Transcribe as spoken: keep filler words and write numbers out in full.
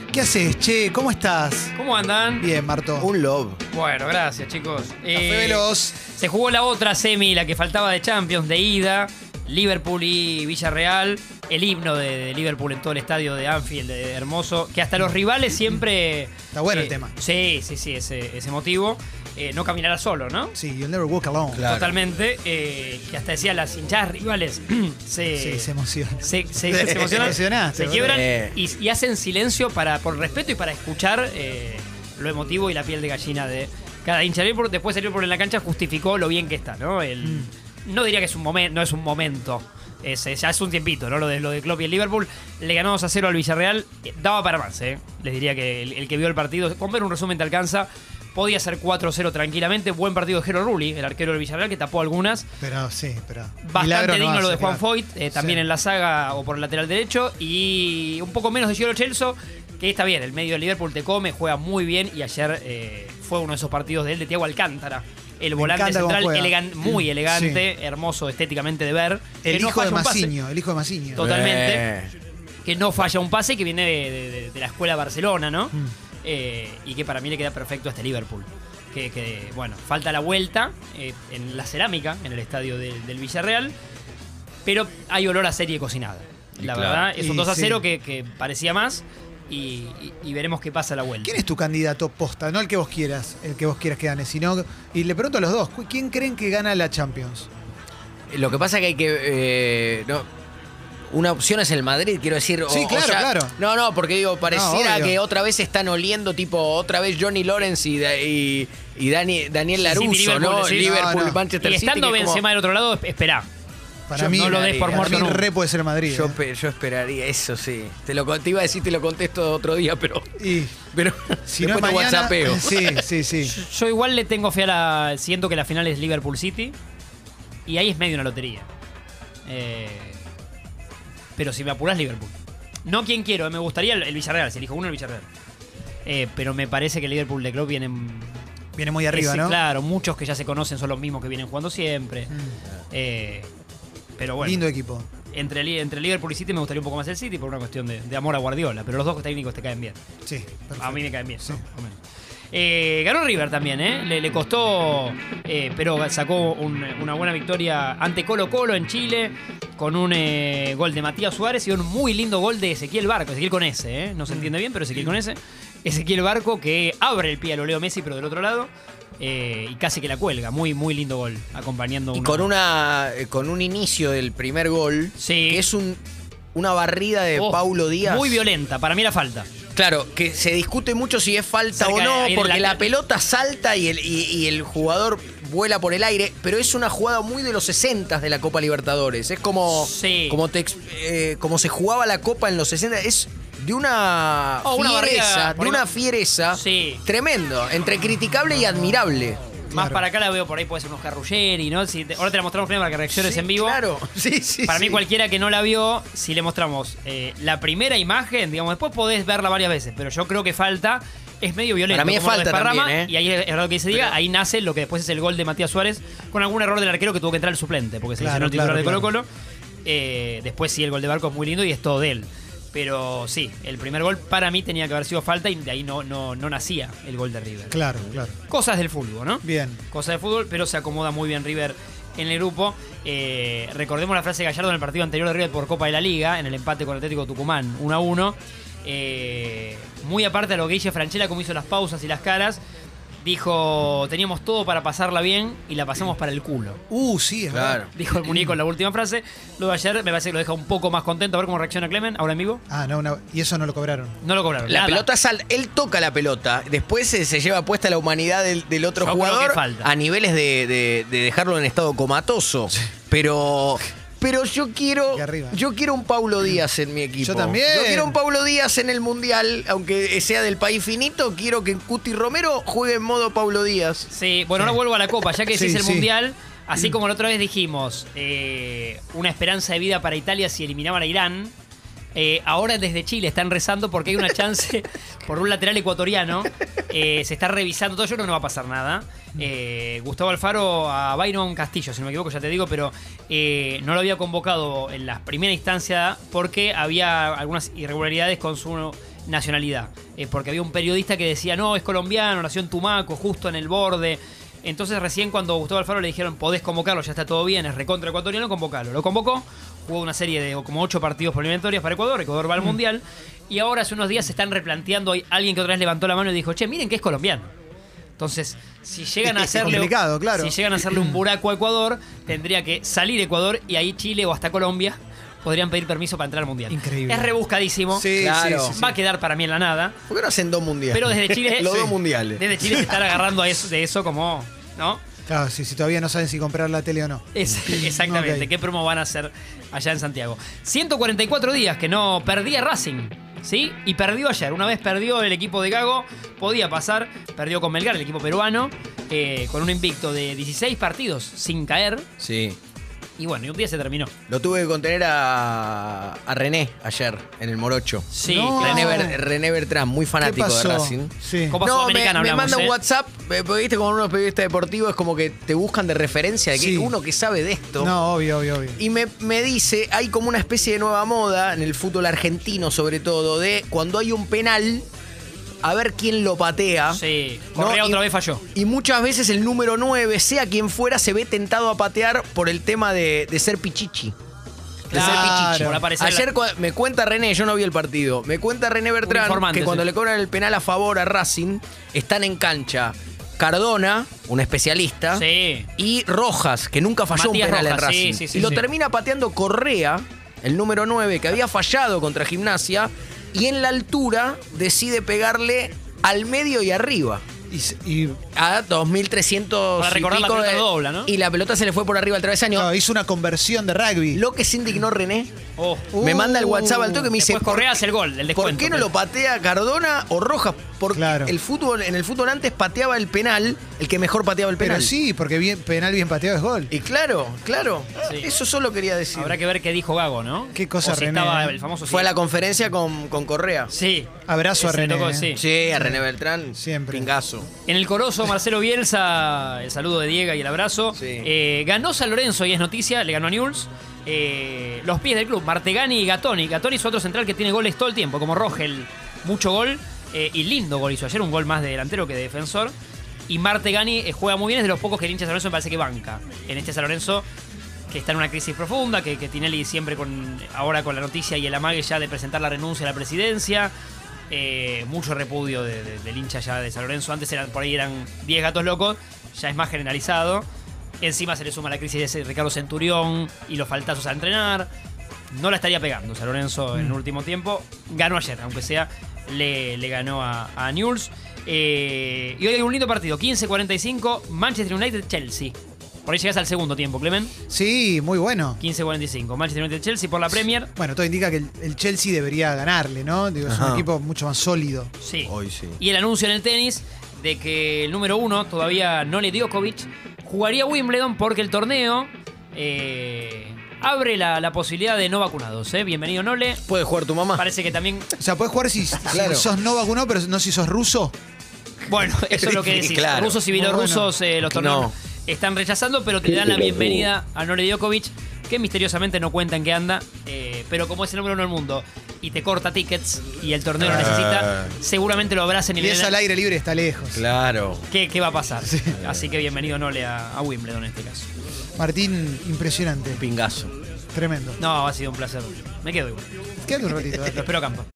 ¿Qué haces, che? ¿Cómo estás? ¿Cómo andan? Bien, Marto. Un love. Bueno, gracias, chicos. Café Veloz. Se jugó la otra semi, la que faltaba de Champions, de ida. Liverpool y Villarreal. El himno de, de Liverpool en todo el estadio de Anfield, de hermoso. Que hasta los rivales siempre... Está bueno eh, el tema. Sí, sí, sí, ese, ese motivo. Eh, no caminará solo, ¿no? Sí, you'll never walk alone. Claro. Totalmente. Eh, que hasta decía las hinchadas rivales se, Sí, se emociona. se, se, se emocionan, Emocionaste, se boludo. quiebran Eh. y, y hacen silencio para, por respeto y para escuchar eh, lo emotivo y la piel de gallina de cada hincha. Liverpool, después de Liverpool en la cancha justificó lo bien que está, ¿no? El, Mm. No diría que es un momento, no es un momento. Es, eh, ya es un tiempito, ¿no? Lo de, lo de Klopp y el Liverpool. Le ganó dos a cero al Villarreal. Eh, daba para más, ¿eh? Les diría que el, el que vio el partido, con ver un resumen te alcanza. Podía ser cuatro a cero tranquilamente. Buen partido de Jero Rulli, el arquero del Villarreal, que tapó algunas. Pero sí, pero. Bastante milagro no digno hace, lo de Juan claro. Foyt, eh, también Sí. en la saga o por el lateral derecho. Y un poco menos de Giorgio Chelsea, que está bien. El medio de Liverpool te come, juega muy bien. Y ayer eh, fue uno de esos partidos de él, de Thiago Alcántara. El Me volante encanta cómo central, juega. elegan- muy Sí. elegante, hermoso estéticamente de ver. El que no hijo de falla un pase. Maciño, el hijo de Maciño. Totalmente. Eh. Que no falla un pase, que viene de, de- de- de la escuela Barcelona, ¿no? Mm. Eh, y que para mí le queda perfecto a este Liverpool. Que, que, bueno, falta la vuelta eh, en la cerámica, en el estadio del, del Villarreal, pero hay olor a serie cocinada. Y La claro. verdad, es un Y dos a cero sí. que, que parecía más y, y- y veremos qué pasa a la vuelta. ¿Quién es tu candidato posta? No el que vos quieras, el que vos quieras que gane, sino. Y le pregunto a los dos, ¿quién creen que gana la Champions? Lo que pasa es que hay que. eh, no, una opción es el Madrid, quiero decir. o- Sí, o claro, sea, claro. No, no, porque digo, pareciera obvio. que otra vez están oliendo, tipo, otra vez Johnny Lawrence y, da- y, y Dani- Daniel Laruso, City, Liverpool, ¿no? decís. Liverpool, No, no. Manchester Y City. estando que es como- Benzema del otro lado, esperá. Para Yo mí, no lo des por para muerto mí nunca. re puede ser el Madrid. Yo, ¿eh? pe- yo esperaría eso, sí. Te, lo, con- te iba a decir, te lo contesto otro día, pero. Y pero si no es después te mañana. whatsappeo. Sí, sí, sí. Yo igual le tengo fe a la... Siento que la final es Liverpool City y ahí es medio una lotería. Eh, pero si me apurás, Liverpool. No quien quiero, eh, me gustaría el, el Villarreal, si elijo uno el Villarreal. Eh, pero me parece que el Liverpool de Klopp vienen... Viene muy arriba, ese- ¿no? Claro, muchos que ya se conocen son los mismos que vienen jugando siempre. Mm. Eh, pero bueno, Lindo equipo. entre, Li- entre Liverpool y City me gustaría un poco más el City por una cuestión de, de amor a Guardiola. Pero los dos técnicos te caen bien. Sí, perfecto. A mí me caen bien, Sí. ¿no? Más o menos. Eh, ganó River también, ¿eh? Le, le costó, eh, pero sacó un- una buena victoria ante Colo Colo en Chile con un eh, gol de Matías Suárez y un muy lindo gol de Ezequiel Barco. Ezequiel con S, ¿eh? No se entiende bien, pero Ezequiel con S. Ezequiel Barco que abre el pie a lo Leo Messi, pero del otro lado. eh, y casi que la cuelga. Muy, muy lindo gol, acompañando Y una- con una eh, con un inicio del primer gol, Sí. que es un una barrida de Oh, Paulo Díaz. Muy violenta, para mí era falta. Claro, que se discute mucho si es falta Cerca o de- no, ahí en porque el la lateral. pelota salta y el, y, y el jugador vuela por el aire, pero es una jugada muy de los sesenta de la Copa Libertadores. Es como, Sí. como, te ex- eh, como se jugaba la Copa en los sesenta. Es de una Oh, una fiereza, barrida, por de ahí una va- fiereza Sí. tremendo, entre criticable y admirable. Más Claro. para acá la veo por ahí, puede ser unos Carruggeri, ¿no? Si te- ahora te la mostramos primero para que reacciones Sí, en vivo. Claro, sí, sí. Para mí sí. cualquiera que no la vio, si le mostramos eh, la primera imagen, digamos, después podés verla varias veces, pero yo creo que falta, es medio violento. Para mí es como lo falta desparrama, también, ¿eh? Y ahí es verdad que se diga, ahí nace lo que después es el gol de Matías Suárez, con algún error del arquero que tuvo que entrar el suplente, porque se Claro, lesionó el titular claro, de Colo claro. Colo. Eh, después sí, el gol de Barco es muy lindo y es todo de él. Pero sí, el primer gol para mí tenía que haber sido falta y de ahí no, no, no nacía el gol de River. Claro, claro. Cosas del fútbol, ¿no? Bien. Cosa de fútbol, pero se acomoda muy bien River en el grupo. Eh, recordemos la frase de Gallardo en el partido anterior de River por Copa de la Liga, en el empate con Atlético Tucumán, uno a uno. Eh, muy aparte de lo que dice Franchella, como hizo las pausas y las caras, dijo, teníamos todo para pasarla bien y la pasamos para el culo. Uh, sí, es Claro. verdad. Dijo el muñeco en la última frase. Lo de ayer me parece que lo deja un poco más contento. A ver cómo reacciona Clemen, ahora en vivo. Ah, no, no, y eso no lo cobraron. No lo cobraron. La nada. pelota salta, él toca la pelota, después se, se lleva puesta la humanidad del, del otro Yo creo jugador que falta. a niveles de, de- de dejarlo en estado comatoso. Pero, pero yo quiero, Aquí arriba. yo quiero un Paulo Díaz en mi equipo. Yo también. Yo quiero un Paulo Díaz en el mundial, aunque sea del país finito. Quiero que Cuti Romero juegue en modo Paulo Díaz. Sí, bueno, ahora vuelvo a la Copa, ya que Sí, decís el sí. Mundial. Así como la otra vez dijimos, eh, una esperanza de vida para Italia si eliminaban a Irán. Eh, ahora desde Chile están rezando porque hay una chance por un lateral ecuatoriano. Eh, se está revisando todo. Yo creo que no va a pasar nada. Eh, Gustavo Alfaro a Byron Castillo, si no me equivoco, ya te digo, pero eh, no lo había convocado en la primera instancia porque había algunas irregularidades con su nacionalidad. Eh, porque había un periodista que decía, no, es colombiano, nació en Tumaco, justo en el borde. Entonces recién cuando Gustavo Alfaro le dijeron, podés convocarlo, ya está todo bien, es recontra ecuatoriano, convocalo. Lo convocó, jugó una serie de como ocho partidos por eliminatorias para Ecuador, Ecuador va al mm. Mundial. Y ahora hace unos días se están replanteando, hay alguien que otra vez levantó la mano y dijo, che, miren que es colombiano. Entonces, si llegan a hacerle claro. si llegan a hacerle un buraco a Ecuador, tendría que salir Ecuador y ahí Chile o hasta Colombia podrían pedir permiso para entrar al Mundial. Increíble. Es rebuscadísimo. Sí, claro. Sí, sí, Va a quedar para mí en la nada. ¿Por qué no hacen dos mundiales? Pero desde Chile... Los sí. dos mundiales. Desde Chile se están agarrando a eso, de eso como... ¿no? Claro, sí, si todavía no saben si comprar la tele o no. Es, exactamente. Okay. ¿Qué promo van a hacer allá en Santiago? ciento cuarenta y cuatro días que no perdía Racing. ¿Sí? Y perdió ayer. Una vez perdió el equipo de Gago, podía pasar. Perdió con Melgar, el equipo peruano, eh, con un invicto de dieciséis partidos sin caer. Sí. Y bueno, y un día se terminó. Lo tuve que contener a, a René ayer, en el Morocho. Sí, no. René, Ber, René Bertrán, muy fanático de Racing. Sí. Copa no, Sudamericana me, me hablamos, manda ¿eh? un WhatsApp, porque viste como unos periodistas deportivos es como que te buscan de referencia, de que Sí. uno que sabe de esto. No, obvio, obvio, obvio. Y me, me dice, hay como una especie de nueva moda en el fútbol argentino sobre todo, de cuando hay un penal, a ver quién lo patea. Sí, Correa ¿no? otra y, vez falló. Y muchas veces el número nueve, sea quien fuera, se ve tentado a patear por el tema de, de ser pichichi. De Claro, ser pichichi. por aparecer Ayer la... me cuenta René, yo no vi el partido, me cuenta René Bertrán que cuando sí. le cobran el penal a favor a Racing, están en cancha Cardona, un especialista, Sí. y Rojas, que nunca falló Matías un penal Rojas, en Racing. sí, sí, sí, y lo sí. termina pateando Correa, el número nueve, que había fallado contra Gimnasia, y en la altura decide pegarle al medio y arriba. Y, y A dos mil trescientos Para recordar y la pico pelota de- dobla, ¿no? Y la pelota se le fue por arriba al travesaño. no, hizo una conversión de rugby. Lo que se indignó René, Oh. me Uh, manda el WhatsApp al toque y me dice, Después Correa hace el gol, el ¿por descuento. qué no lo patea Cardona o Rojas? Porque Claro. el fútbol, en el fútbol antes pateaba el penal, el que mejor pateaba el penal. Pero sí, porque bien, penal bien pateado es gol. Y claro, claro, Sí. eso solo quería decir. Habrá que ver qué dijo Gago, ¿no? Qué cosa, O si René, estaba ¿eh? el famoso... Fue a sí. la conferencia con, con Correa. Sí. Abrazo a Ese le René, tocó, eh. sí. Sí, a René Beltrán. Siempre. Pingazo. En el Corozo, Marcelo Bielsa, el saludo de Diego y el abrazo. Sí. Eh, ganó San Lorenzo y es noticia, le ganó a Newell's. Eh, los pies del club, Martegani y Gatoni. Gatoni es otro central que tiene goles todo el tiempo, como Rogel, mucho gol. Eh, y lindo gol hizo ayer, un gol más de delantero que de defensor. Y Martegani eh, juega muy bien, es de los pocos que el hincha de San Lorenzo me parece que banca. En este San Lorenzo, que está en una crisis profunda, que, que Tinelli siempre con ahora con la noticia y el amague ya de presentar la renuncia a la presidencia. Eh, mucho repudio de, de, del hincha ya de San Lorenzo. Antes eran, por ahí eran diez gatos locos, ya es más generalizado. Encima se le suma la crisis de Ricardo Centurión y los faltazos a entrenar. No la estaría pegando San Lorenzo en el último tiempo. Ganó ayer, aunque sea, le, le ganó a, a Newell's. Eh, y hoy hay un lindo partido, quince cuarenta y cinco, Manchester United-Chelsea. Por ahí llegas al segundo tiempo, Clemen. Sí, muy bueno. quince cuarenta y cinco, Manchester United-Chelsea por la Premier. Bueno, todo indica que el, el Chelsea debería ganarle, ¿no? Digo, es Ajá. un equipo mucho más sólido. Sí. Hoy sí. Y el anuncio en el tenis de que el número uno, todavía Nole Djokovic, jugaría Wimbledon porque el torneo eh, abre la, la posibilidad de no vacunados. ¿eh? Bienvenido, Nole. ¿Puede jugar tu mamá? Parece que también... O sea, puedes jugar si, si Claro. sos no vacunado, pero no si sos ruso. Bueno, eso es lo que decís. Claro. Rusos y bielorrusos eh, los torneos No. están rechazando, pero que le dan la bienvenida a Nole Djokovic, que misteriosamente no cuenta en qué anda, eh, pero como es el número uno del mundo y te corta tickets y el torneo lo necesita, seguramente lo abracen y Y le es den- al aire libre, está lejos. Claro. ¿Qué, qué va a pasar? Así que bienvenido Nole a, a Wimbledon en este caso. Martín, impresionante. Pingazo. Tremendo. No, ha sido un placer. Me quedo igual. Quédate un ratito. Lo dale. espero a campo.